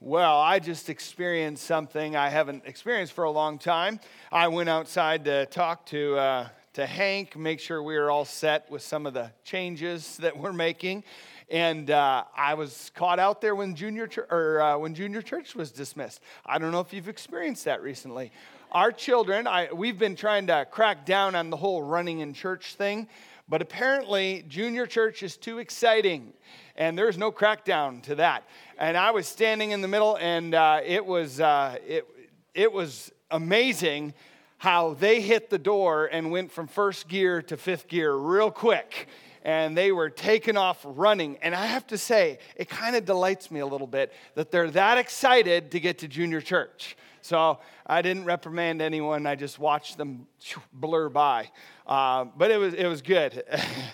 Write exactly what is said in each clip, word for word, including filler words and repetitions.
Well, I just experienced something I haven't experienced for a long time. I went outside to talk to uh, to Hank, make sure we were all set with some of the changes that we're making, and uh, I was caught out there when junior ch- or uh, when junior church was dismissed. I don't know if you've experienced that recently. Our children, I, we've been trying to crack down on the whole running in church thing, but apparently junior church is too exciting. And there's no crackdown to that. And I was standing in the middle, and uh, it was uh, it it was amazing how they hit the door and went from first gear to fifth gear real quick. And they were taking off running. And I have to say, it kind of delights me a little bit that they're that excited to get to junior church. So I didn't reprimand anyone. I just watched them blur by. Uh, but it was it was good.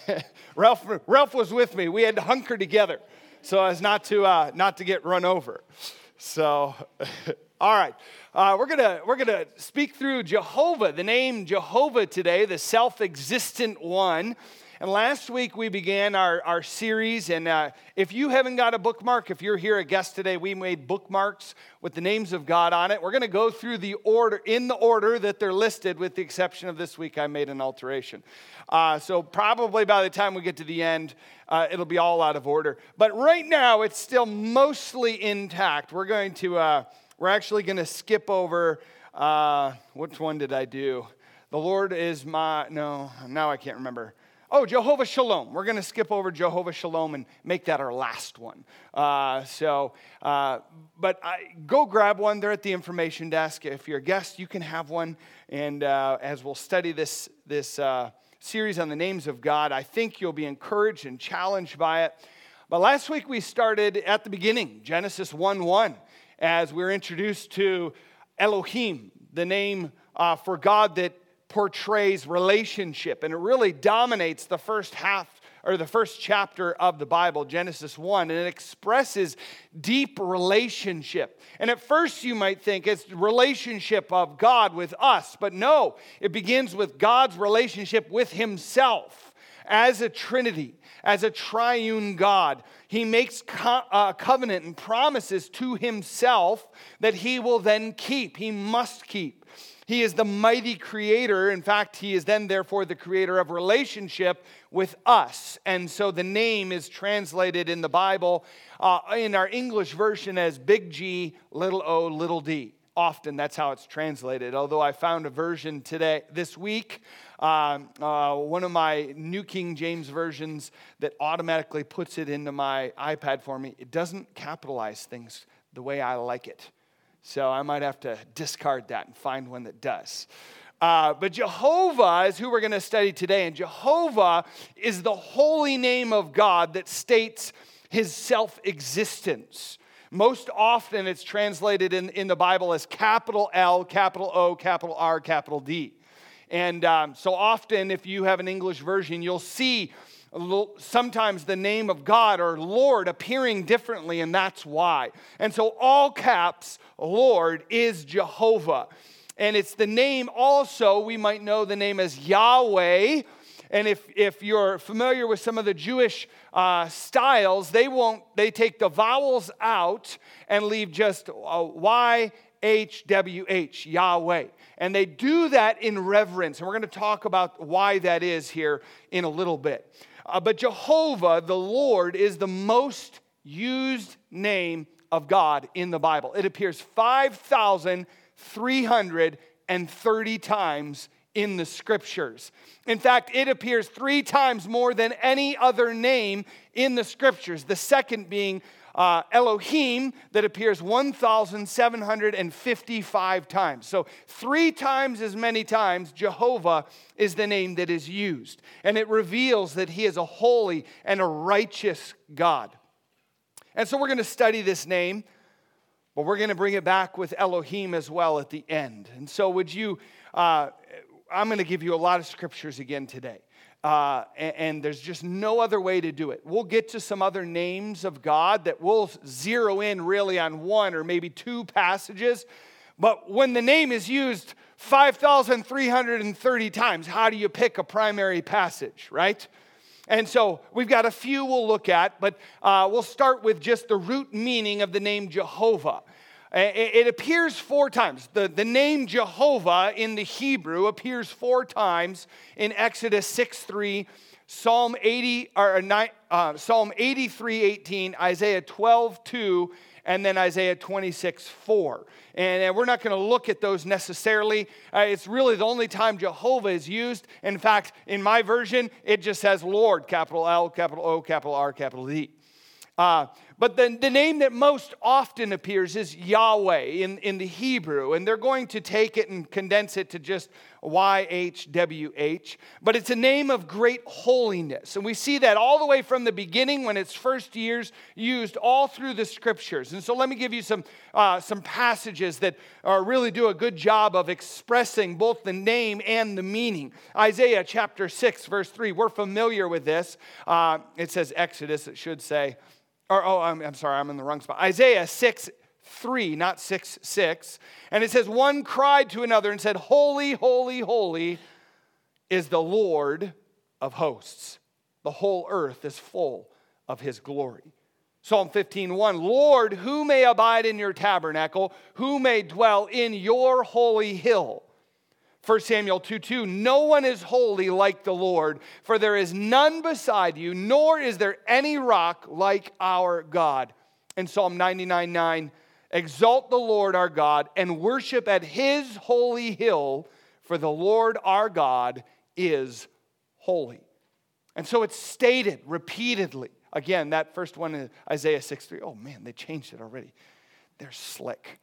Ralph Ralph was with me. We had to hunker together so as not to uh, not to get run over. So, all right, uh, we're gonna we're gonna speak through Jehovah, the name Jehovah today, the self-existent one. And last week we began our, our series, and uh, if you haven't got a bookmark, if you're here a guest today, we made bookmarks with the names of God on it. We're going to go through the order, in the order that they're listed, with the exception of this week I made an alteration. Uh, so probably by the time we get to the end, uh, it'll be all out of order. But right now it's still mostly intact. We're going to, uh, we're actually going to skip over, uh, which one did I do? The Lord is my, no, now I can't remember. Oh, Jehovah Shalom. We're going to skip over Jehovah Shalom and make that our last one. Uh, so, uh, but I, go grab one. They're at the information desk. If you're a guest, you can have one. And uh, as we'll study this, this uh, series on the names of God, I think you'll be encouraged and challenged by it. But last week we started at the beginning, Genesis one one, as we were introduced to Elohim, the name uh, for God that portrays relationship, and it really dominates the first half or the first chapter of the Bible, Genesis one, and it expresses deep relationship. And at first you might think it's relationship of God with us, but no, it begins with God's relationship with himself as a Trinity, as a triune God. He makes co- uh, covenant and promises to himself that he will then keep, he must keep. He is the mighty creator. In fact, he is then, therefore, the creator of relationship with us. And so the name is translated in the Bible, uh, in our English version, as big G, little o, little d. Often that's how it's translated. Although I found a version today, this week, um, uh, one of my New King James versions that automatically puts it into my iPad for me. It doesn't capitalize things the way I like it. So I might have to discard that and find one that does. Uh, but Jehovah is who we're going to study today. And Jehovah is the holy name of God that states his self-existence. Most often it's translated in, in the Bible as capital L, capital O, capital R, capital D. And um, so often if you have an English version, you'll see sometimes the name of God or Lord appearing differently, and that's why. And so all caps, Lord is Jehovah. And it's the name also, we might know the name as Yahweh. And if, if you're familiar with some of the Jewish uh, styles, they won't, they take the vowels out and leave just uh, Y H W H, Yahweh. And they do that in reverence. And we're going to talk about why that is here in a little bit. Uh, but Jehovah, the Lord, is the most used name of God in the Bible. It appears five thousand three hundred thirty times in the Scriptures. In fact, it appears three times more than any other name in the Scriptures. The second being uh, Elohim, that appears one thousand seven hundred fifty-five times. So three times as many times Jehovah is the name that is used. And it reveals that he is a holy and a righteous God. And so we're going to study this name, but we're going to bring it back with Elohim as well at the end. And so would you, uh, I'm going to give you a lot of scriptures again today. Uh, and, and there's just no other way to do it. We'll get to some other names of God that we'll zero in really on one or maybe two passages. But when the name is used five thousand three hundred thirty times, how do you pick a primary passage, right? And so we've got a few we'll look at, but uh, we'll start with just the root meaning of the name Jehovah. It, it appears four times. The, the name Jehovah in the Hebrew appears four times in Exodus six three, Psalm eighty or uh, Psalm eighty-three eighteen, Isaiah twelve two, and then Isaiah twenty-six four. And, and we're not going to look at those necessarily. Uh, it's really the only time Jehovah is used. In fact, in my version, it just says Lord, capital L, capital O, capital R, capital D. Uh, but the, the name that most often appears is Yahweh in, in the Hebrew. And they're going to take it and condense it to just Y H W H. But it's a name of great holiness. And we see that all the way from the beginning when it's first years used all through the scriptures. And so let me give you some, uh, some passages that uh, really do a good job of expressing both the name and the meaning. Isaiah chapter six, verse three. We're familiar with this. Uh, it says Exodus, it should say. Or, oh, I'm, I'm sorry, I'm in the wrong spot. Isaiah six three, not six six. And it says, one cried to another and said, holy, holy, holy is the Lord of hosts. The whole earth is full of his glory. Psalm fifteen one, Lord, who may abide in your tabernacle? Who may dwell in your holy hill? First Samuel two two, no one is holy like the Lord, for there is none beside you, nor is there any rock like our God. And Psalm ninety-nine nine, exalt the Lord our God and worship at his holy hill, for the Lord our God is holy. And so it's stated repeatedly. Again, that first one is Isaiah six three. Oh man, they changed it already. They're slick.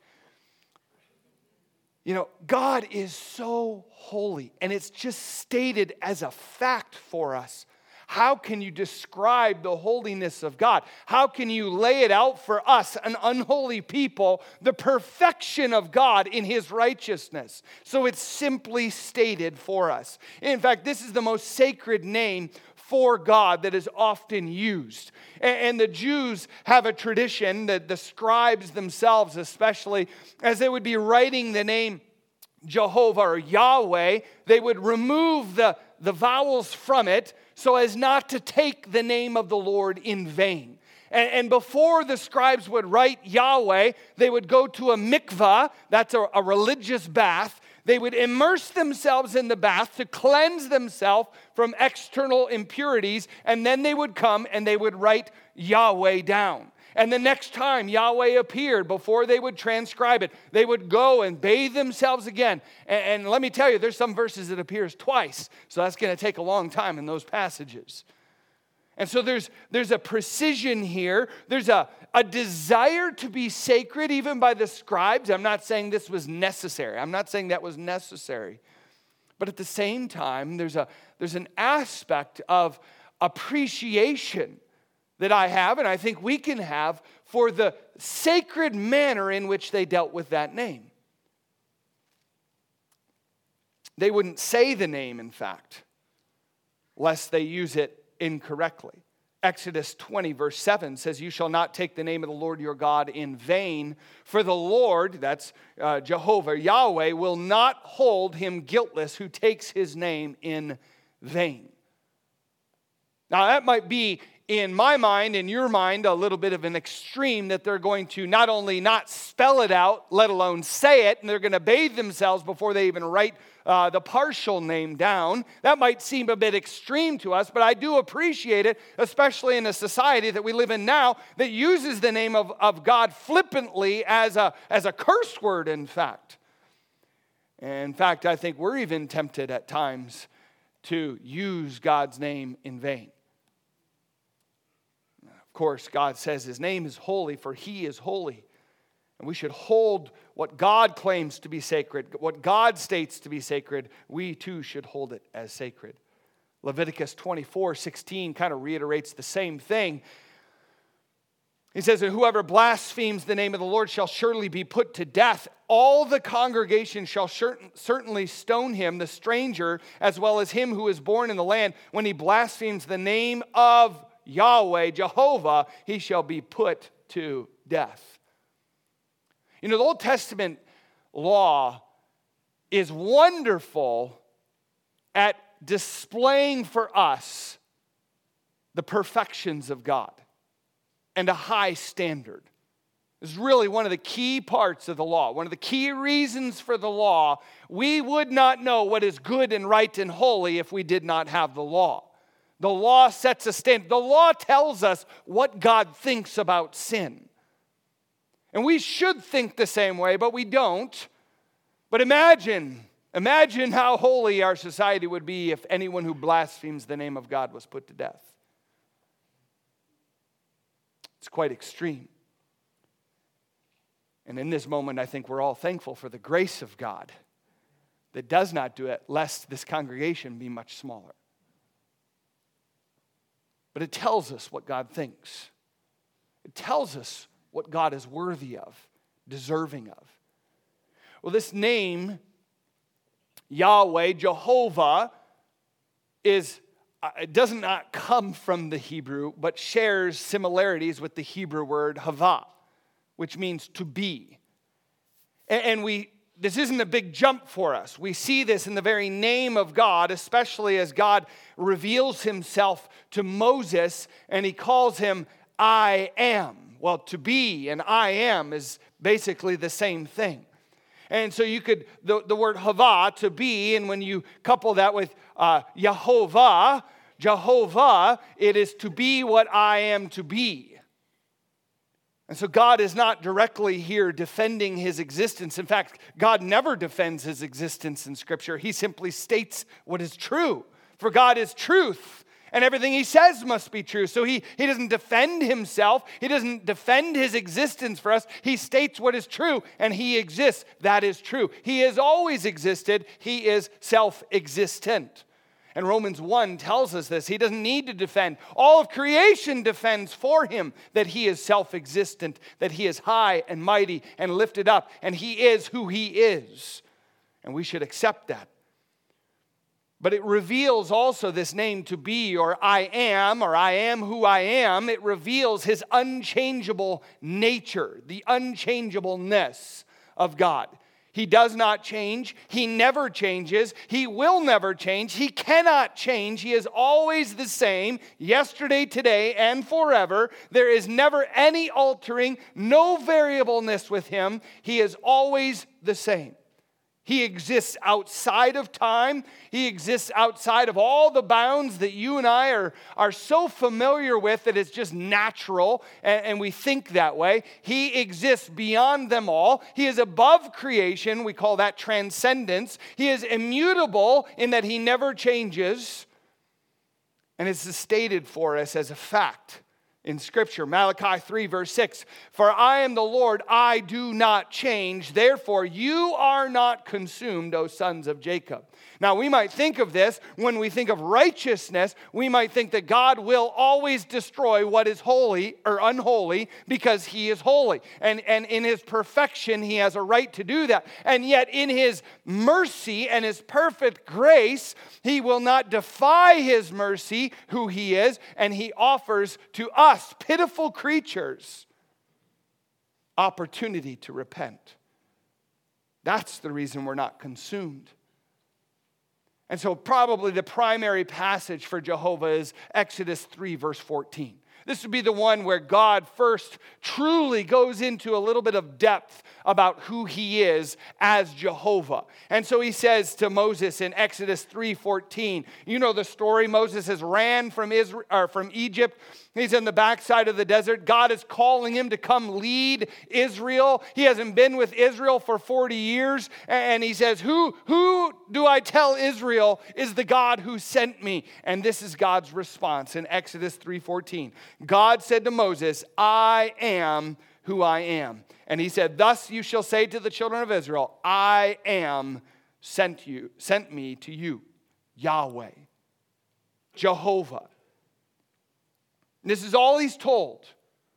You know, God is so holy, and it's just stated as a fact for us. How can you describe the holiness of God? How can you lay it out for us, an unholy people, the perfection of God in his righteousness? So it's simply stated for us. In fact, this is the most sacred name for God that is often used. And the Jews have a tradition, that the scribes themselves especially, as they would be writing the name Jehovah or Yahweh, they would remove the, the vowels from it so as not to take the name of the Lord in vain. And, and before the scribes would write Yahweh, they would go to a mikvah, that's a, a religious bath. They would immerse themselves in the bath to cleanse themselves from external impurities, and then they would come and they would write Yahweh down. And the next time Yahweh appeared, before they would transcribe it, they would go and bathe themselves again. And, and let me tell you, there's some verses that appears twice, so that's going to take a long time in those passages. And so there's, there's a precision here. There's a, a desire to be sacred even by the scribes. I'm not saying this was necessary. I'm not saying that was necessary. But at the same time, there's, a, there's an aspect of appreciation that I have, and I think we can have, for the sacred manner in which they dealt with that name. They wouldn't say the name, in fact, lest they use it incorrectly. Exodus twenty, verse seven says, you shall not take the name of the Lord your God in vain, for the Lord, that's uh, Jehovah, Yahweh, will not hold him guiltless who takes his name in vain. Now that might be, in my mind, in your mind, a little bit of an extreme, that they're going to not only not spell it out, let alone say it, and they're going to bathe themselves before they even write uh, the partial name down. That might seem a bit extreme to us, but I do appreciate it, especially in a society that we live in now that uses the name of, of God flippantly as a, as a curse word, in fact. In fact, I think we're even tempted at times to use God's name in vain. Of course, God says his name is holy, for he is holy. And we should hold what God claims to be sacred, what God states to be sacred, we too should hold it as sacred. Leviticus twenty-four sixteen kind of reiterates the same thing. He says, and whoever blasphemes the name of the Lord shall surely be put to death. All the congregation shall certainly stone him, the stranger, as well as him who is born in the land. When he blasphemes the name of Yahweh, Jehovah, he shall be put to death. You know, the Old Testament law is wonderful at displaying for us the perfections of God and a high standard. Is really one of the key parts of the law. One of the key reasons for the law. We would not know what is good and right and holy if we did not have the law. The law sets a standard. The law tells us what God thinks about sin. And we should think the same way, but we don't. But imagine, imagine how holy our society would be if anyone who blasphemes the name of God was put to death. It's quite extreme. And in this moment, I think we're all thankful for the grace of God that does not do it, lest this congregation be much smaller. But it tells us what God thinks. It tells us what God is worthy of, deserving of. Well, this name, Yahweh, Jehovah, is uh, it does not come from the Hebrew, but shares similarities with the Hebrew word Havah, which means to be. And we, this isn't a big jump for us. We see this in the very name of God, especially as God reveals himself to Moses, and he calls him I am. Well, to be and I am is basically the same thing. And so you could, the, the word Havah, to be, and when you couple that with uh, Yehovah, Jehovah, it is to be what I am to be. And so God is not directly here defending his existence. In fact, God never defends his existence in Scripture. He simply states what is true. For God is truth, and everything he says must be true. So he, he doesn't defend himself. He doesn't defend his existence for us. He states what is true, and he exists. That is true. He has always existed. He is self-existent. And Romans one tells us this. He doesn't need to defend. All of creation defends for him that he is self-existent, that he is high and mighty and lifted up, and he is who he is. And we should accept that. But it reveals also this name to be, or I am, or I am who I am. It reveals his unchangeable nature, the unchangeableness of God. He does not change. He never changes. He will never change. He cannot change. He is always the same, yesterday, today, and forever. There is never any altering, no variableness with him. He is always the same. He exists outside of time. He exists outside of all the bounds that you and I are, are so familiar with that it's just natural, and, and we think that way. He exists beyond them all. He is above creation. We call that transcendence. He is immutable in that he never changes, and it's stated for us as a fact in Scripture. Malachi three verse six, for I am the Lord, I do not change, therefore you are not consumed, O sons of Jacob. Now we might think of this, when we think of righteousness, we might think that God will always destroy what is holy or unholy because he is holy. And, and in his perfection, he has a right to do that. And yet in his mercy and his perfect grace, he will not defy his mercy, who he is, and he offers to us, pitiful creatures, opportunity to repent. That's the reason we're not consumed. And so probably the primary passage for Jehovah is Exodus three, verse fourteen. This would be the one where God first truly goes into a little bit of depth about who he is as Jehovah. And so he says to Moses in Exodus three fourteen, you know the story. Moses has ran from Israel, or from Egypt. He's in the backside of the desert. God is calling him to come lead Israel. He hasn't been with Israel for forty years. And he says, who, who do I tell Israel is the God who sent me? And this is God's response in Exodus three fourteen. God said to Moses, I am who I am. And he said, thus you shall say to the children of Israel, I am sent you, sent me to you, Yahweh, Jehovah. This is all he's told.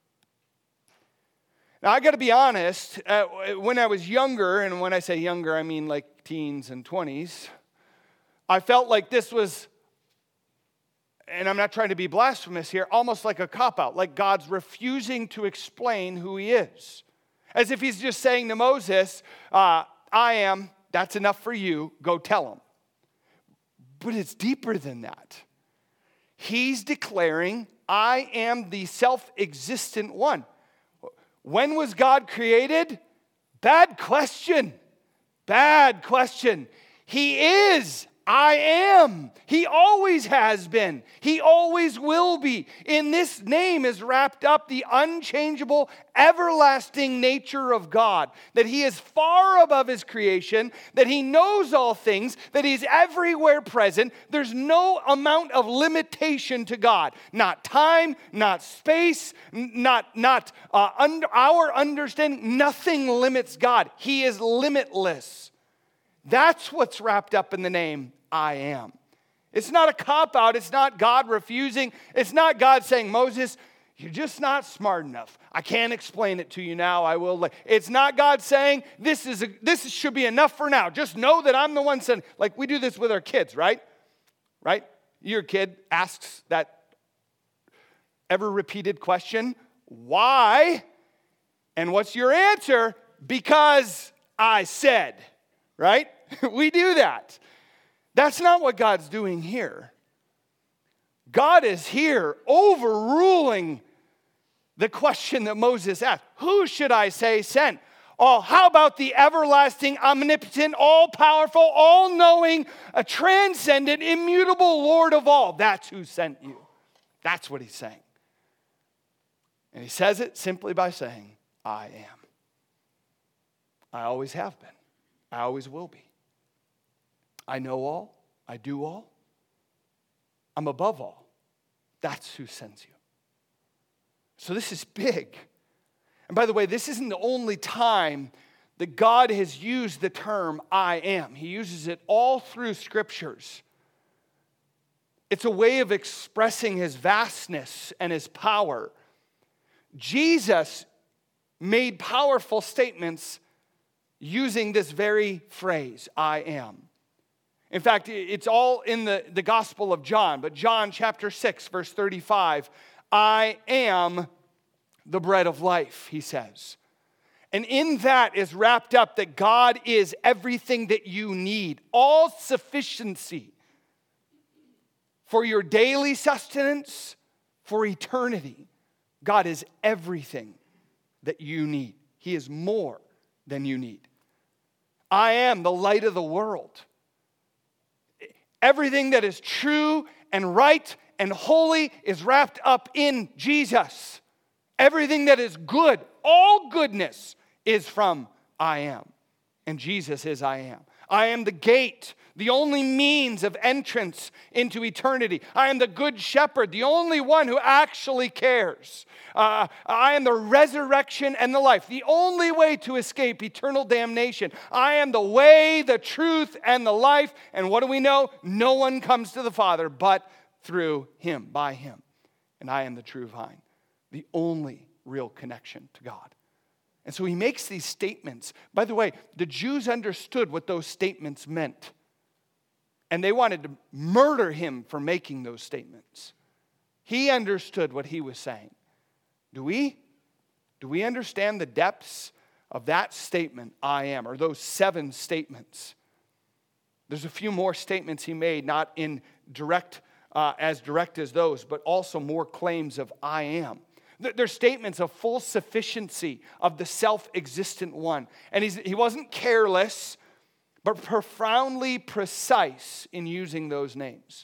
Now, I got to be honest, uh, when I was younger, and when I say younger, I mean like teens and twenties, I felt like this was, and I'm not trying to be blasphemous here, almost like a cop-out, like God's refusing to explain who he is. As if he's just saying to Moses, uh, I am, that's enough for you, go tell him. But it's deeper than that. He's declaring, I am the self-existent one. When was God created? Bad question. Bad question. He is. I am. He always has been. He always will be. In this name is wrapped up the unchangeable, everlasting nature of God. That He is far above His creation, that He knows all things, that He's everywhere present. There's no amount of limitation to God. Not time, not space, not, not uh, under our understanding. Nothing limits God. He is limitless. That's what's wrapped up in the name I am. It's not a cop-out. It's not God refusing. It's not God saying, Moses, you're just not smart enough. I can't explain it to you now. I will. It's not God saying, this is a, this should be enough for now. Just know that I'm the one saying, like we do this with our kids, right? Right? Your kid asks that ever-repeated question, why? And what's your answer? Because I said, right? We do that. That's not what God's doing here. God is here overruling the question that Moses asked. Who should I say sent? Oh, how about the everlasting, omnipotent, all-powerful, all-knowing, a transcendent, immutable Lord of all? That's who sent you. That's what He's saying. And He says it simply by saying, I am. I always have been. I always will be. I know all. I do all. I'm above all. That's who sends you. So this is big. And by the way, this isn't the only time that God has used the term I am. He uses it all through scriptures. It's a way of expressing His vastness and His power. Jesus made powerful statements using this very phrase, I am. In fact, it's all in the, the Gospel of John, but John chapter six, verse thirty-five, I am the bread of life, He says. And in that is wrapped up that God is everything that you need, all sufficiency for your daily sustenance, for eternity. God is everything that you need. He is more than you need. I am the light of the world. Everything that is true and right and holy is wrapped up in Jesus. Everything that is good, all goodness is from I am. And Jesus is I am. I am the gate, the only means of entrance into eternity. I am the good shepherd, the only one who actually cares. Uh, I am the resurrection and the life, the only way to escape eternal damnation. I am the way, the truth, and the life. And what do we know? No one comes to the Father but through Him, by Him. And I am the true vine, the only real connection to God. And so He makes these statements. By the way, the Jews understood what those statements meant. And they wanted to murder Him for making those statements. He understood what He was saying. Do we? Do we understand the depths of that statement, I am, or those seven statements? There's a few more statements He made, not in direct, uh, as direct as those, but also more claims of I am. They're statements of full sufficiency of the self-existent one. And he's, he wasn't careless, but profoundly precise in using those names.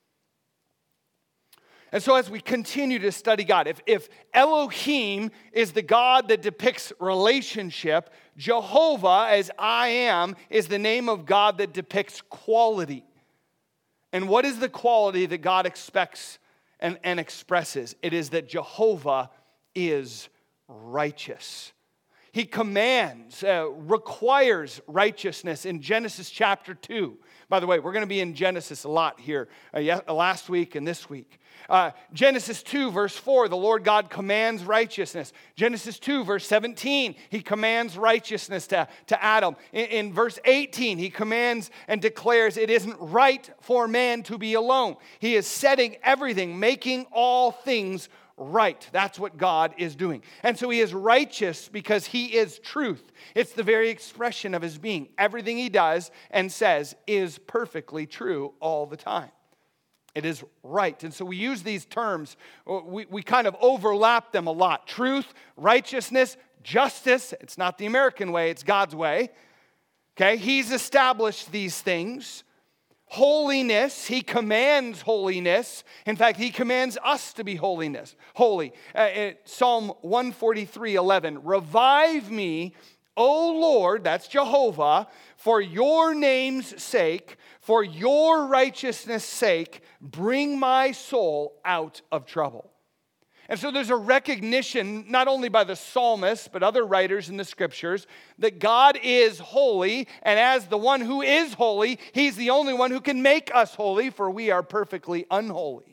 And so as we continue to study God, if, if Elohim is the God that depicts relationship, Jehovah, as I am, is the name of God that depicts quality. And what is the quality that God expects and, and expresses? It is that Jehovah is righteous. He commands, uh, requires righteousness in Genesis chapter two. By the way, we're going to be in Genesis a lot here, uh, yeah, last week and this week. Uh, Genesis two, verse four, the Lord God commands righteousness. Genesis two, verse seventeen, He commands righteousness to, to Adam. In, in verse eighteen, He commands and declares it isn't right for man to be alone. He is setting everything, making all things right. That's what God is doing. And so He is righteous because He is truth. It's the very expression of His being. Everything He does and says is perfectly true all the time. It is right. And so we use these terms, we, we kind of overlap them a lot. Truth, righteousness, justice. It's not the American way, it's God's way. Okay, He's established these things. Holiness, He commands holiness. In fact, He commands us to be holiness, holy. Uh, Psalm one forty-three, eleven, revive me, O Lord, that's Jehovah, for your name's sake, for your righteousness' sake, bring my soul out of trouble. And so there's a recognition, not only by the psalmist, but other writers in the scriptures, that God is holy, and as the one who is holy, He's the only one who can make us holy, for we are perfectly unholy.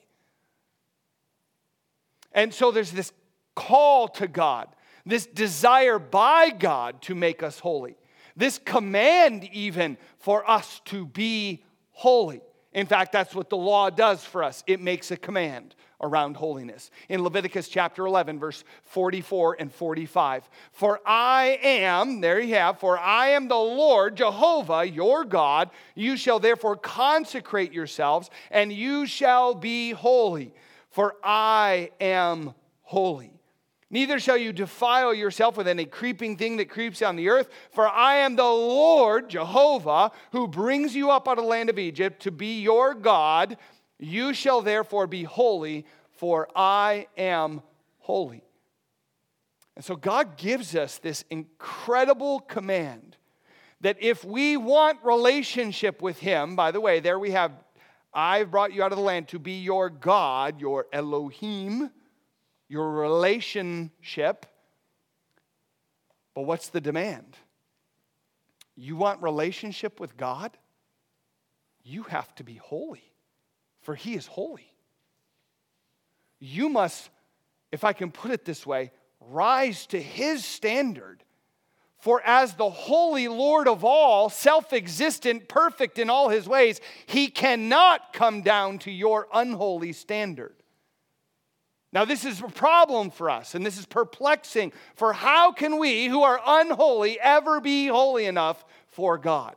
And so there's this call to God, this desire by God to make us holy, this command even for us to be holy. In fact, that's what the law does for us. It makes a command around holiness. In Leviticus chapter eleven, verse forty-four and forty-five. For I am, there you have, for I am the Lord, Jehovah, your God. You shall therefore consecrate yourselves, and you shall be holy, for I am holy. Neither shall you defile yourself with any creeping thing that creeps on the earth, for I am the Lord, Jehovah, who brings you up out of the land of Egypt to be your God. You shall therefore be holy, for I am holy. And so God gives us this incredible command that if we want relationship with Him, by the way, there we have, I've brought you out of the land to be your God, your Elohim, your relationship. But what's the demand? You want relationship with God? You have to be holy, for He is holy. You must, if I can put it this way, rise to His standard. For as the holy Lord of all, self-existent, perfect in all His ways, He cannot come down to your unholy standard. Now, this is a problem for us, and this is perplexing. For how can we, who are unholy, ever be holy enough for God?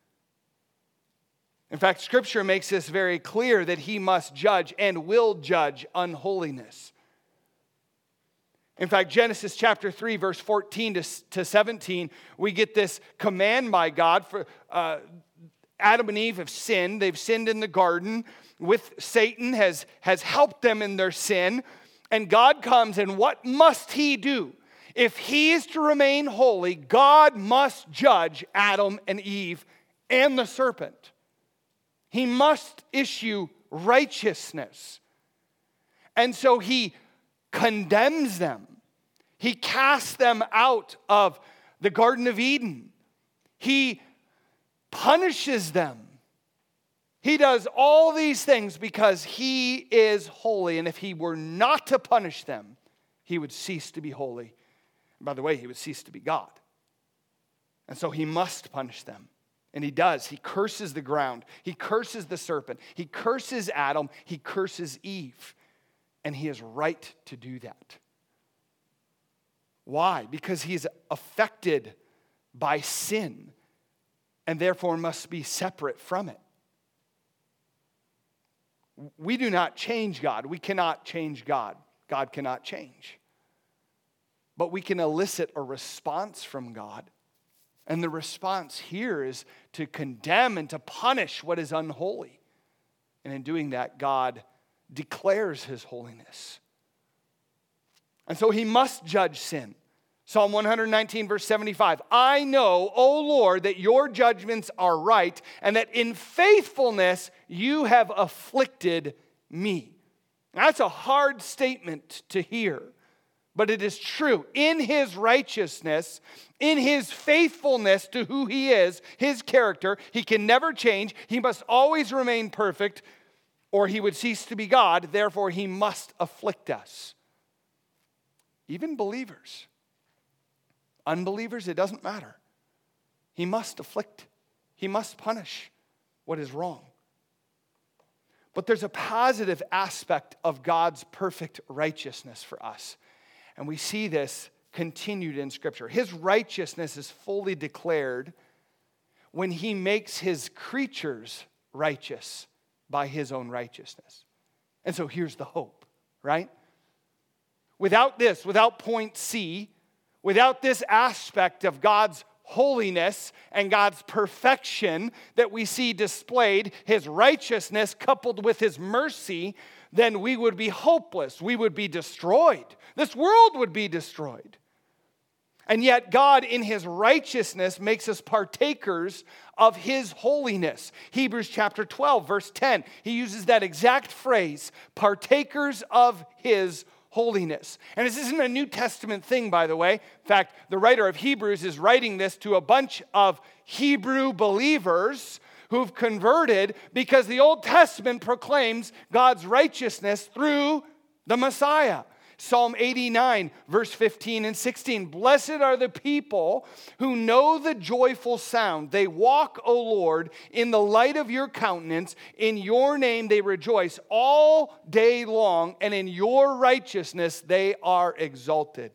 In fact, Scripture makes this very clear that He must judge and will judge unholiness. In fact, Genesis chapter three, verse fourteen to seventeen, we get this command by God. For uh, Adam and Eve have sinned. They've sinned in the garden. With Satan has, has helped them in their sin. And God comes, and what must He do? If He is to remain holy, God must judge Adam and Eve and the serpent. He must issue righteousness. And so He condemns them. He casts them out of the Garden of Eden. He punishes them. He does all these things because He is holy. And if He were not to punish them, He would cease to be holy. And by the way, He would cease to be God. And so He must punish them. And He does. He curses the ground. He curses the serpent. He curses Adam. He curses Eve. And He is right to do that. Why? Because He is affected by sin and therefore must be separate from it. We do not change God. We cannot change God. God cannot change. But we can elicit a response from God. And the response here is to condemn and to punish what is unholy. And in doing that, God declares His holiness. And so He must judge sin. Psalm one nineteen, verse seventy-five. I know, O Lord, that your judgments are right, and that in faithfulness you have afflicted me. That's a hard statement to hear, but it is true. In His righteousness, in His faithfulness to who He is, His character, He can never change. He must always remain perfect, or He would cease to be God. Therefore, He must afflict us. Even believers. Unbelievers, it doesn't matter. He must afflict. He must punish what is wrong. But there's a positive aspect of God's perfect righteousness for us. And we see this continued in Scripture. His righteousness is fully declared when He makes His creatures righteous by his own righteousness. And so here's the hope, right? Without this, without point C, without this aspect of God's holiness and God's perfection that we see displayed, his righteousness coupled with his mercy, then we would be hopeless. We would be destroyed. This world would be destroyed. And yet God, in his righteousness, makes us partakers of his holiness. Hebrews chapter twelve, verse ten, he uses that exact phrase, partakers of his holiness. And this isn't a New Testament thing, by the way. In fact, the writer of Hebrews is writing this to a bunch of Hebrew believers who've converted because the Old Testament proclaims God's righteousness through the Messiah. Psalm eighty-nine, verse fifteen and sixteen. Blessed are the people who know the joyful sound. They walk, O Lord, in the light of your countenance. In your name they rejoice all day long, and in your righteousness they are exalted.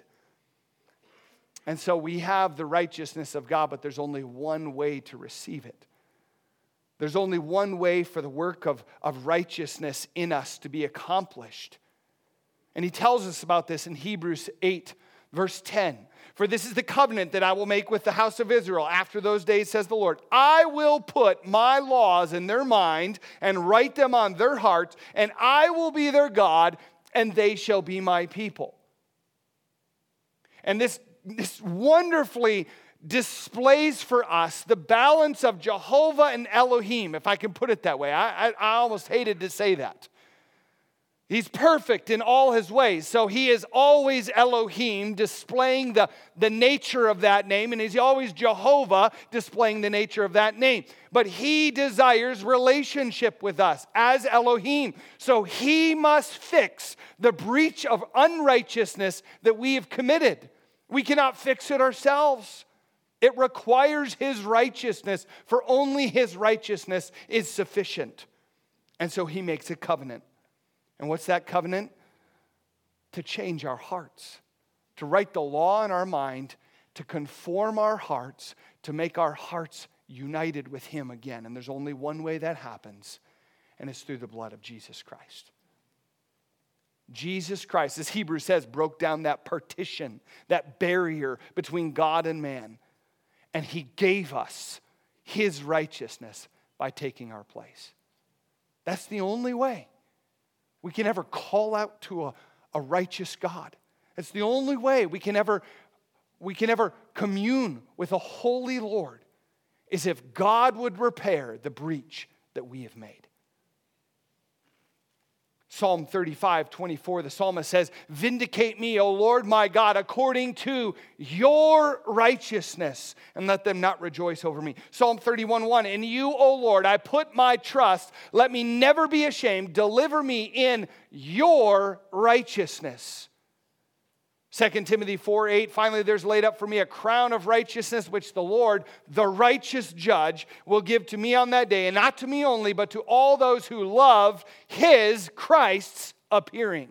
And so we have the righteousness of God, but there's only one way to receive it. There's only one way for the work of, of righteousness in us to be accomplished. And he tells us about this in Hebrews eight, verse ten. For this is the covenant that I will make with the house of Israel after those days, says the Lord. I will put my laws in their mind and write them on their hearts, and I will be their God, and they shall be my people. And this, this wonderfully displays for us the balance of Jehovah and Elohim, if I can put it that way. I, I, I almost hated to say that. He's perfect in all his ways. So he is always Elohim, displaying the, the nature of that name. And he's always Jehovah, displaying the nature of that name. But he desires relationship with us as Elohim. So he must fix the breach of unrighteousness that we have committed. We cannot fix it ourselves. It requires his righteousness, for only his righteousness is sufficient. And so he makes a covenant. And what's that covenant? To change our hearts, to write the law in our mind, to conform our hearts, to make our hearts united with him again. And there's only one way that happens, and it's through the blood of Jesus Christ. Jesus Christ, as Hebrews says, broke down that partition, that barrier between God and man. And he gave us his righteousness by taking our place. That's the only way we can ever call out to a, a righteous God. It's the only way we can ever we can ever commune with a holy Lord is if God would repair the breach that we have made. Psalm thirty-five, twenty-four, the psalmist says, vindicate me, O Lord my God, according to your righteousness, and let them not rejoice over me. Psalm thirty-one, one, in you, O Lord, I put my trust. Let me never be ashamed. Deliver me in your righteousness. Second Timothy four, eight, finally there's laid up for me a crown of righteousness, which the Lord, the righteous judge, will give to me on that day, and not to me only, but to all those who love his, Christ's, appearing.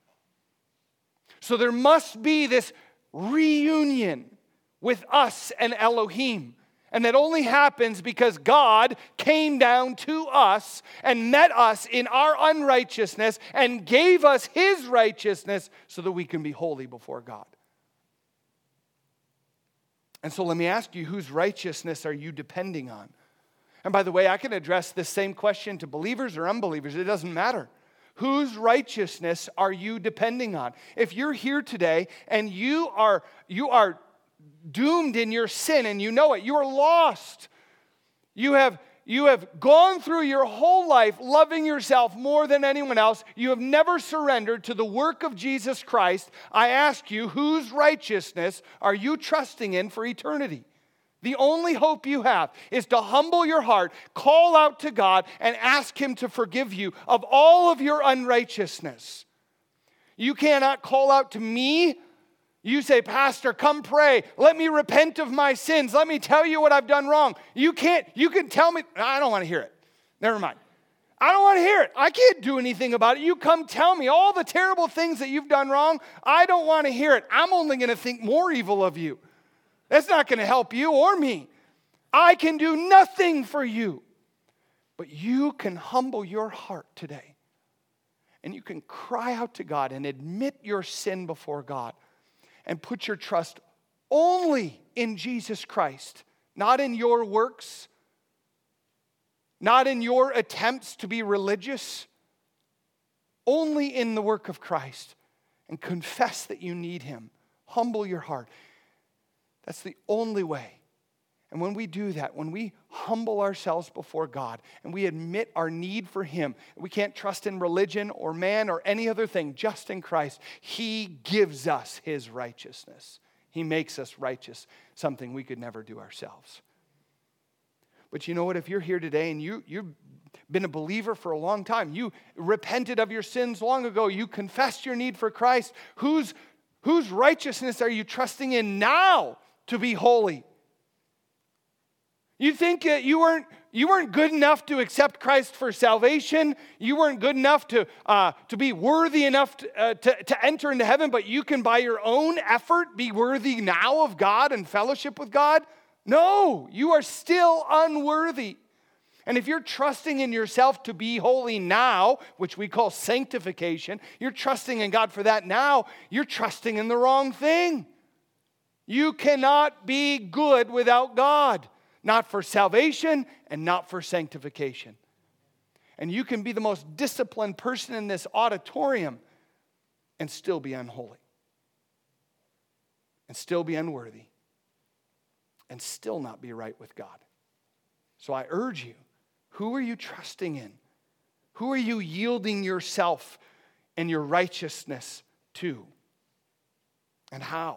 So there must be this reunion with us and Elohim. And that only happens because God came down to us and met us in our unrighteousness and gave us his righteousness so that we can be holy before God. And so let me ask you, whose righteousness are you depending on? And by the way, I can address this same question to believers or unbelievers. It doesn't matter. Whose righteousness are you depending on? If you're here today and you are you are doomed in your sin and you know it, you are lost. You have, you have gone through your whole life loving yourself more than anyone else. You have never surrendered to the work of Jesus Christ. I ask you, whose righteousness are you trusting in for eternity? The only hope you have is to humble your heart, call out to God, and ask him to forgive you of all of your unrighteousness. You cannot call out to me. You say, Pastor, come pray. Let me repent of my sins. Let me tell you what I've done wrong. You can't, you can tell me. I don't want to hear it. Never mind. I don't want to hear it. I can't do anything about it. You come tell me all the terrible things that you've done wrong. I don't want to hear it. I'm only going to think more evil of you. That's not going to help you or me. I can do nothing for you. But you can humble your heart today. And you can cry out to God and admit your sin before God. And put your trust only in Jesus Christ. Not in your works. Not in your attempts to be religious. Only in the work of Christ. And confess that you need Him. Humble your heart. That's the only way. And when we do that, when we humble ourselves before God and we admit our need for Him, we can't trust in religion or man or any other thing, just in Christ. He gives us His righteousness. He makes us righteous, something we could never do ourselves. But you know what? If you're here today and you, you've been a believer for a long time, you repented of your sins long ago, you confessed your need for Christ, whose, whose righteousness are you trusting in now to be holy? You think that you weren't, you weren't good enough to accept Christ for salvation. You weren't good enough to, uh, to be worthy enough to, uh, to, to enter into heaven, but you can by your own effort be worthy now of God and fellowship with God? No, you are still unworthy. And if you're trusting in yourself to be holy now, which we call sanctification, you're trusting in God for that now, you're trusting in the wrong thing. You cannot be good without God. Not for salvation and not for sanctification. And you can be the most disciplined person in this auditorium and still be unholy. And still be unworthy. And still not be right with God. So I urge you, who are you trusting in? Who are you yielding yourself and your righteousness to? And how?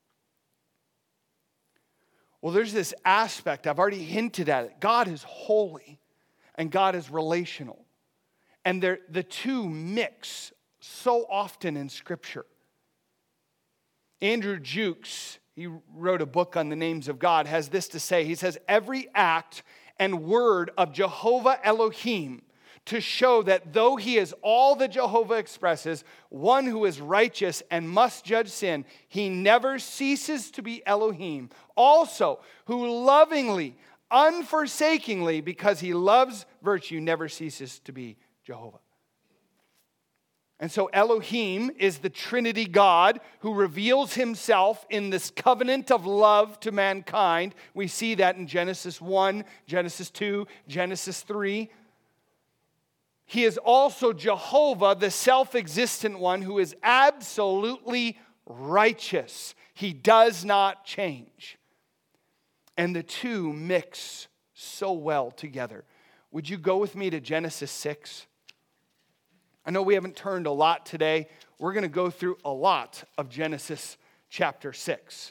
Well, there's this aspect, I've already hinted at it. God is holy and God is relational. And the two mix so often in Scripture. Andrew Jukes, he wrote a book on the names of God, has this to say. He says, every act and word of Jehovah Elohim to show that though He is all that Jehovah expresses, one who is righteous and must judge sin, He never ceases to be Elohim. Also, who lovingly, unforsakingly, because He loves virtue, never ceases to be Jehovah. And so Elohim is the Trinity God who reveals Himself in this covenant of love to mankind. We see that in Genesis one, Genesis two, Genesis three. He is also Jehovah, the self-existent one who is absolutely righteous. He does not change. And the two mix so well together. Would you go with me to Genesis six? I know we haven't turned a lot today. We're going to go through a lot of Genesis chapter six.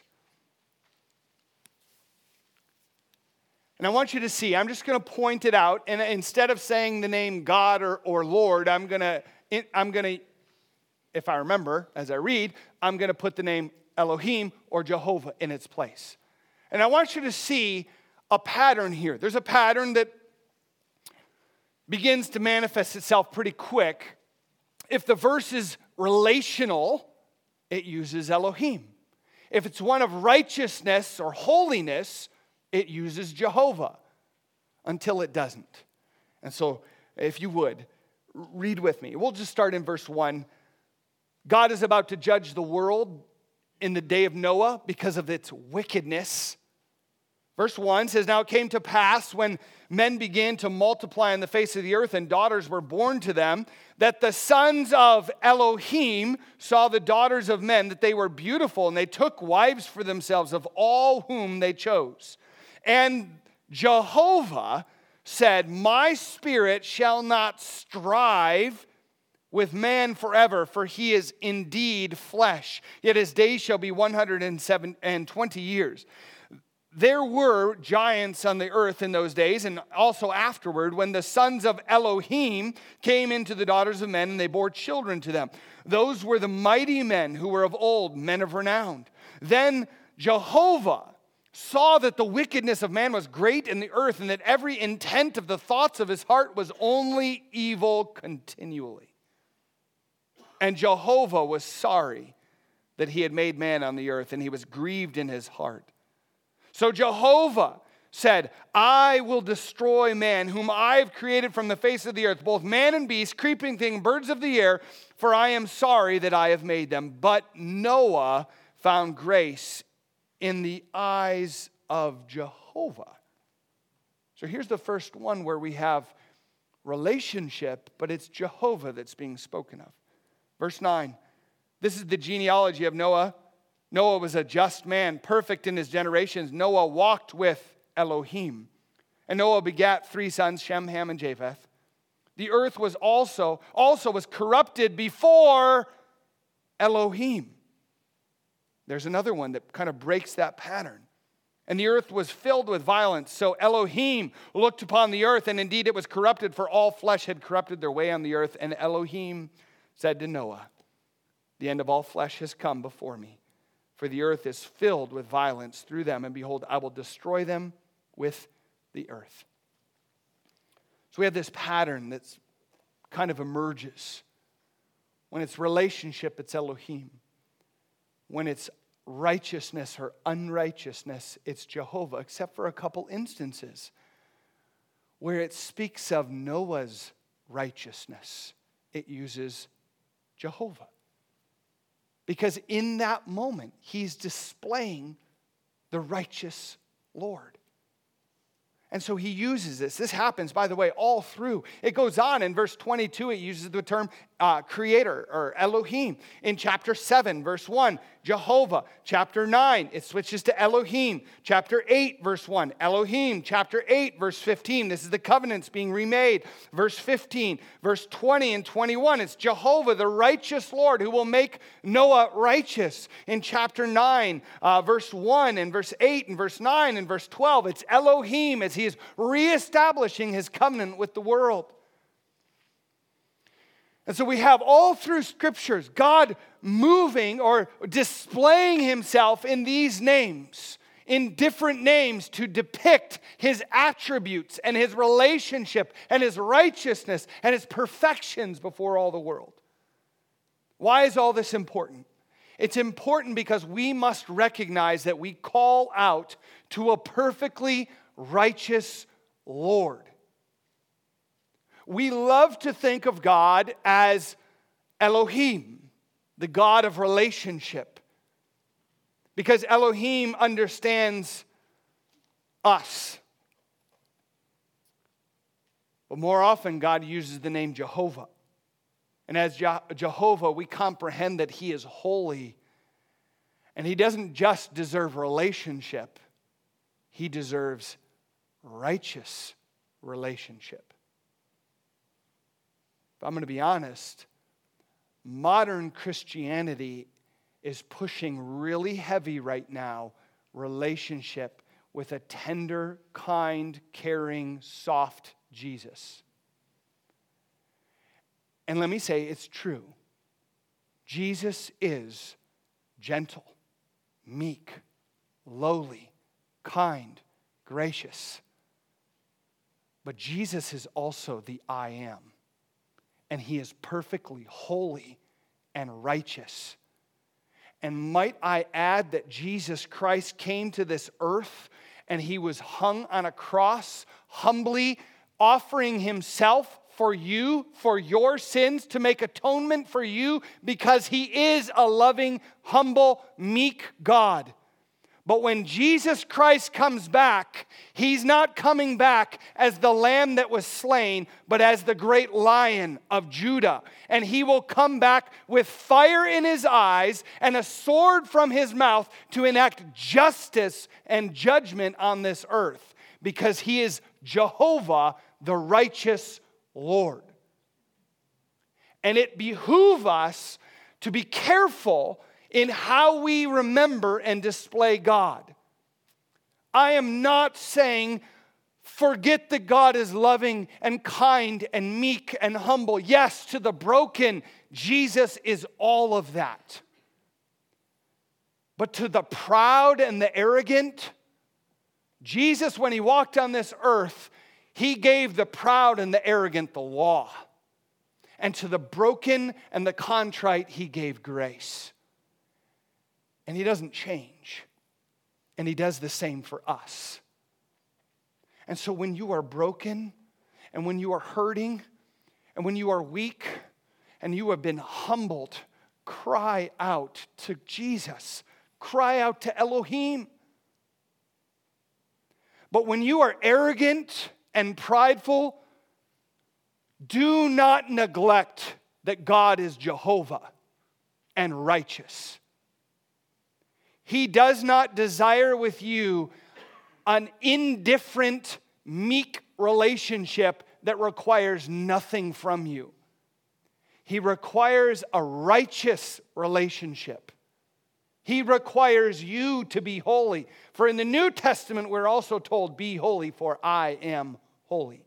And I want you to see, I'm just going to point it out, and instead of saying the name God or, or Lord, I'm going to, I'm going to, if I remember as I read, I'm going to put the name Elohim or Jehovah in its place. And I want you to see a pattern here. There's a pattern that begins to manifest itself pretty quick. If the verse is relational, it uses Elohim. If it's one of righteousness or holiness, it uses Jehovah until it doesn't. And so, if you would, read with me. We'll just start in verse one. God is about to judge the world in the day of Noah because of its wickedness. Verse one says, now it came to pass when men began to multiply on the face of the earth and daughters were born to them, that the sons of Elohim saw the daughters of men, that they were beautiful, and they took wives for themselves of all whom they chose. And Jehovah said, my spirit shall not strive with man forever, for he is indeed flesh. Yet his days shall be one hundred twenty years. There were giants on the earth in those days, and also afterward, when the sons of Elohim came into the daughters of men, and they bore children to them. Those were the mighty men who were of old, men of renown. Then Jehovah saw that the wickedness of man was great in the earth, and that every intent of the thoughts of his heart was only evil continually. And Jehovah was sorry that he had made man on the earth, and he was grieved in his heart. So Jehovah said, I will destroy man, whom I have created from the face of the earth, both man and beast, creeping thing, birds of the air, for I am sorry that I have made them. But Noah found grace in the eyes of Jehovah. So here's the first one where we have relationship, but it's Jehovah that's being spoken of. Verse nine, this is the genealogy of Noah. Noah was a just man, perfect in his generations. Noah walked with Elohim. And Noah begat three sons, Shem, Ham, and Japheth. The earth was also, also was corrupted before Elohim. There's another one that kind of breaks that pattern. And the earth was filled with violence. So Elohim looked upon the earth, and indeed it was corrupted, for all flesh had corrupted their way on the earth. And Elohim said to Noah, the end of all flesh has come before me, for the earth is filled with violence through them, and behold, I will destroy them with the earth. So we have this pattern that's kind of emerges. When it's relationship, it's Elohim. When it's righteousness or unrighteousness, it's Jehovah, except for a couple instances where it speaks of Noah's righteousness. It uses Jehovah. Because in that moment, he's displaying the righteous Lord. And so he uses this. This happens, by the way, all through. It goes on in verse twenty-two. It uses the term uh, creator or Elohim. In chapter seven, verse one, Jehovah. Chapter nine, it switches to Elohim. Chapter eight, verse one, Elohim. Chapter eight, verse fifteen, this is the covenants being remade. Verse fifteen, verse twenty and twenty-one, it's Jehovah, the righteous Lord, who will make Noah righteous. In chapter nine, uh, verse one and verse eight and verse nine and verse twelve, it's Elohim as he is reestablishing his covenant with the world. And so we have all through scriptures God moving or displaying himself in these names, in different names, to depict his attributes and his relationship and his righteousness and his perfections before all the world. Why is all this important? It's important because we must recognize that we call out to a perfectly righteous Lord. We love to think of God as Elohim, the God of relationship, because Elohim understands us. But more often, God uses the name Jehovah. And as Je- Jehovah, we comprehend that he is holy. And he doesn't just deserve relationship. He deserves righteous relationship. If I'm going to be honest, modern Christianity is pushing really heavy right now relationship with a tender, kind, caring, soft Jesus. And let me say it's true. Jesus is gentle, meek, lowly, kind, gracious. But Jesus is also the I am. And he is perfectly holy and righteous. And might I add that Jesus Christ came to this earth and he was hung on a cross, humbly offering himself for you, for your sins, to make atonement for you, because he is a loving, humble, meek God. But when Jesus Christ comes back, he's not coming back as the lamb that was slain, but as the great lion of Judah. And he will come back with fire in his eyes and a sword from his mouth to enact justice and judgment on this earth, because he is Jehovah, the righteous Lord. And it behooves us to be careful in how we remember and display God. I am not saying forget that God is loving and kind and meek and humble. Yes, to the broken, Jesus is all of that. But to the proud and the arrogant, Jesus, when he walked on this earth, he gave the proud and the arrogant the law. And to the broken and the contrite, he gave grace. And he doesn't change. And he does the same for us. And so when you are broken, and when you are hurting, and when you are weak, and you have been humbled, cry out to Jesus. Cry out to Elohim. But when you are arrogant and prideful, do not neglect that God is Jehovah and righteous. He does not desire with you an indifferent, meek relationship that requires nothing from you. He requires a righteous relationship. He requires you to be holy. For in the New Testament, we're also told, be holy, for I am holy.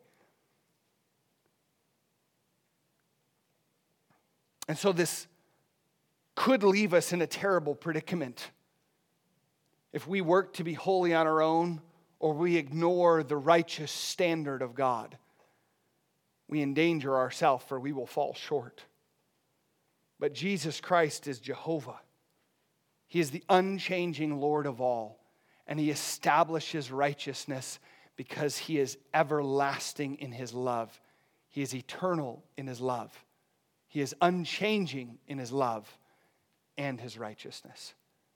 And so this could leave us in a terrible predicament. If we work to be holy on our own, or we ignore the righteous standard of God, we endanger ourselves, for we will fall short. But Jesus Christ is Jehovah. He is the unchanging Lord of all, and He establishes righteousness because He is everlasting in His love. He is eternal in His love. He is unchanging in His love and His righteousness.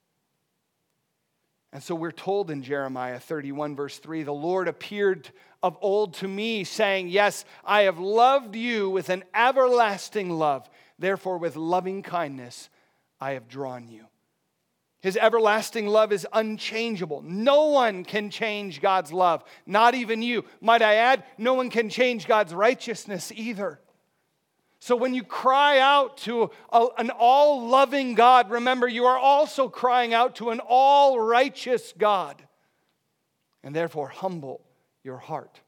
And so we're told in Jeremiah thirty-one, verse three, the Lord appeared of old to me, saying, yes, I have loved you with an everlasting love. Therefore, with loving kindness, I have drawn you. His everlasting love is unchangeable. No one can change God's love, not even you. Might I add, no one can change God's righteousness either. So when you cry out to a, an all-loving God, remember you are also crying out to an all-righteous God. And therefore, humble your heart.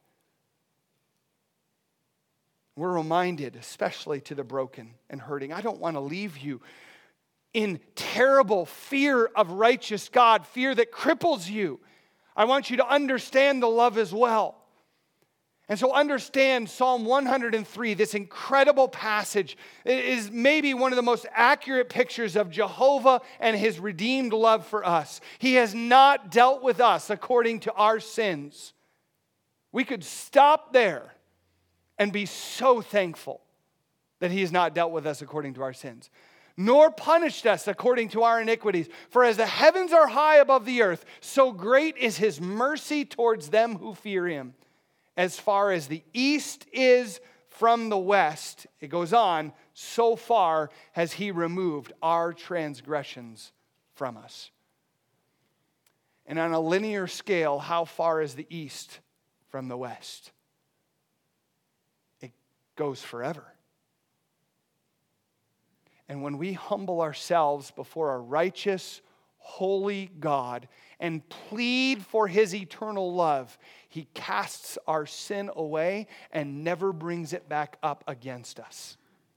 We're reminded, especially to the broken and hurting, I don't want to leave you in terrible fear of righteous God, fear that cripples you. I want you to understand the love as well. And so understand Psalm one hundred three, this incredible passage. It is maybe one of the most accurate pictures of Jehovah and His redeemed love for us. He has not dealt with us according to our sins. We could stop there and be so thankful that He has not dealt with us according to our sins, nor punished us according to our iniquities. For as the heavens are high above the earth, so great is His mercy towards them who fear Him. As far as the east is from the west, it goes on, so far has He removed our transgressions from us. And on a linear scale, how far is the east from the west? It goes forever. And when we humble ourselves before a righteous, holy God and plead for His eternal love, He casts our sin away and never brings it back up against us.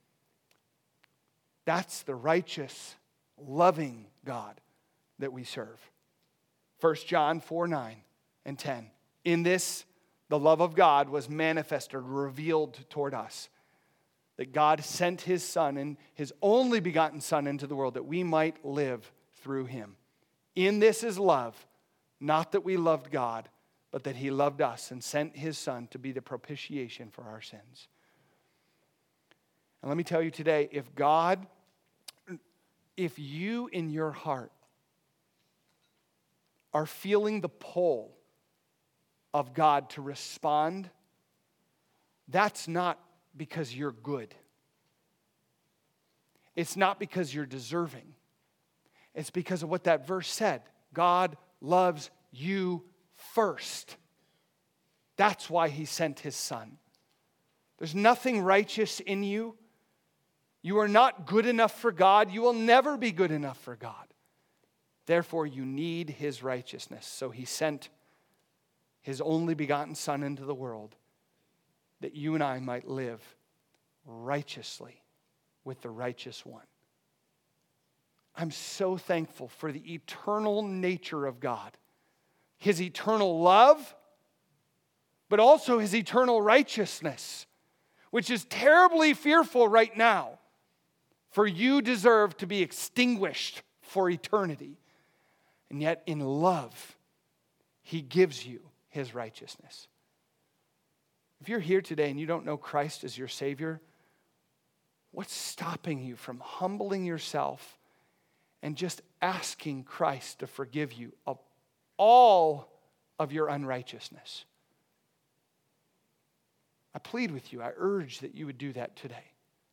That's the righteous, loving God that we serve. First John four, nine and ten. In this, the love of God was manifested, revealed toward us, that God sent His Son, and His only begotten Son, into the world that we might live through Him. In this is love, not that we loved God, but that He loved us and sent His Son to be the propitiation for our sins. And let me tell you today, if God, if you in your heart are feeling the pull of God to respond, that's not because you're good. It's not because you're deserving. It's because of what that verse said. God loves you first. That's why He sent His Son. There's nothing righteous in you. You are not good enough for God. You will never be good enough for God. Therefore, you need His righteousness. So He sent His only begotten Son into the world that you and I might live righteously with the righteous one. I'm so thankful for the eternal nature of God. His eternal love, but also His eternal righteousness, which is terribly fearful right now. For you deserve to be extinguished for eternity. And yet in love, He gives you His righteousness. If you're here today and you don't know Christ as your Savior, what's stopping you from humbling yourself and just asking Christ to forgive you of all of your unrighteousness? I plead with you, I urge that you would do that today.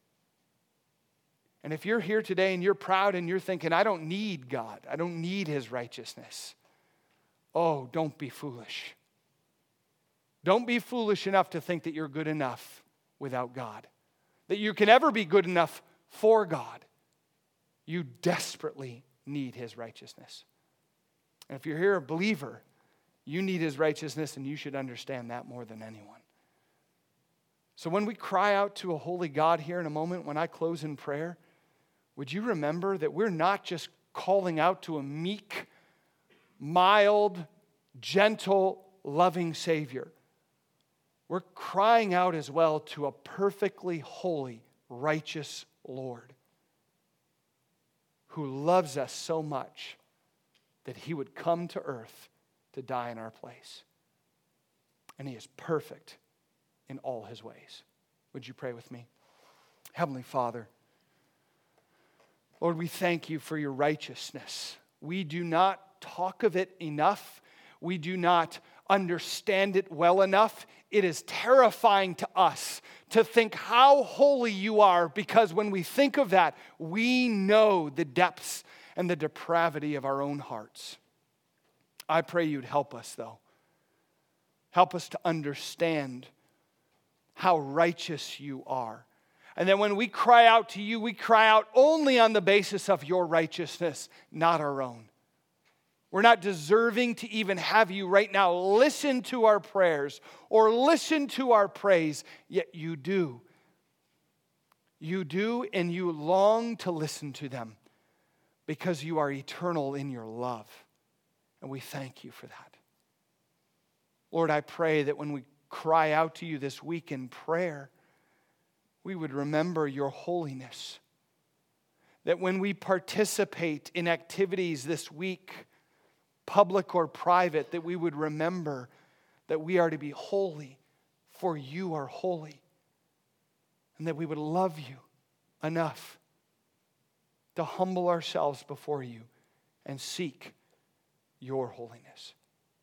And if you're here today and you're proud and you're thinking, I don't need God, I don't need His righteousness, oh, don't be foolish. Don't be foolish enough to think that you're good enough without God, that you can ever be good enough for God. You desperately need His righteousness. And if you're here a believer, you need His righteousness, and you should understand that more than anyone. So when we cry out to a holy God here in a moment, when I close in prayer, would you remember that we're not just calling out to a meek, mild, gentle, loving Savior. We're crying out as well to a perfectly holy, righteous Lord who loves us so much that He would come to earth to die in our place. And He is perfect in all His ways. Would you pray with me? Heavenly Father, Lord, we thank You for Your righteousness. We do not talk of it enough. We do not understand it well enough. It is terrifying to us to think how holy You are, because when we think of that, we know the depths and the depravity of our own hearts. I pray You'd help us, though. Help us to understand how righteous You are. And then when we cry out to You, we cry out only on the basis of Your righteousness, not our own. We're not deserving to even have You right now listen to our prayers or listen to our praise, yet You do. You do, and You long to listen to them because You are eternal in Your love. And we thank You for that. Lord, I pray that when we cry out to You this week in prayer, we would remember Your holiness. That when we participate in activities this week, public or private, that we would remember that we are to be holy, for You are holy. And that we would love You enough to humble ourselves before You and seek Your holiness.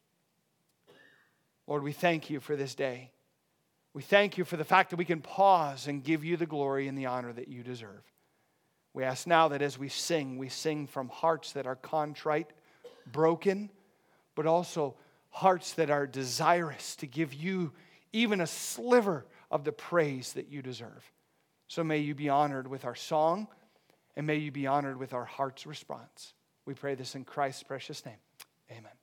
Lord, we thank You for this day. We thank You for the fact that we can pause and give You the glory and the honor that You deserve. We ask now that as we sing, we sing from hearts that are contrite, broken, but also hearts that are desirous to give You even a sliver of the praise that You deserve. So may You be honored with our song, and may You be honored with our heart's response. We pray this in Christ's precious name. Amen.